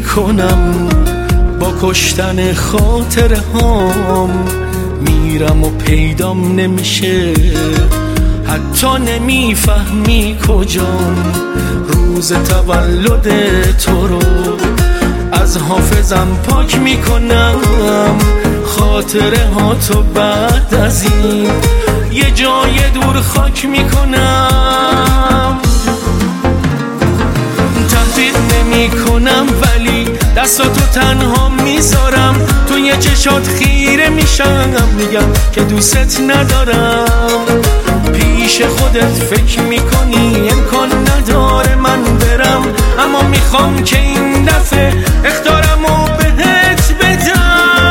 کنم با کشتن خاطره هام، میرم و پیدام نمیشه، حتی نمیفهمی کجام. روز تولد تو رو از حافظم پاک میکنم، خاطره ها تو بعد از این یه جای دور خاک میکنم. تهدید نمی کنم ولی دستاتو تنها میذارم، توی چشات خیره میشم، میگم که دوست ندارم. پیش خودت فکر میکنی امکان نداره من برم، اما میخوام که این دفعه اختارمو بهت بدم.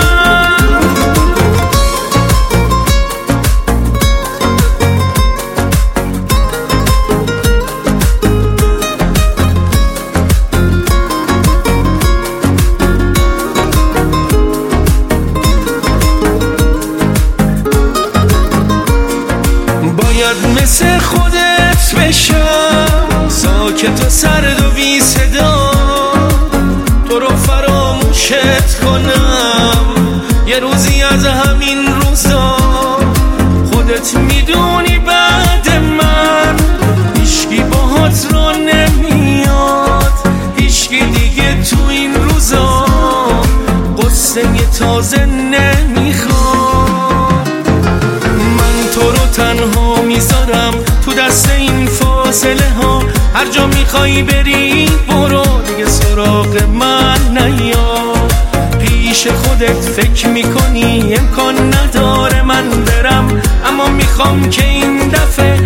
باید مثل خودت بشم، ساکت و سرد و بی صدا، تو رو فراموشت کنم یه روزی از همین روزا. خودت میدونی بعد من هیچکی باهات رو نمیاد، هیچکی دیگه تو این روزا قصه تازه نمیخواد. من تو رو تنها میذارم تو دست این فاصله ها، هر جا میخوای بری برو، دیگه سراغ من نیا. پیش خودت فکر میکنی امکان نداره من برم، اما میخوام که این دفعه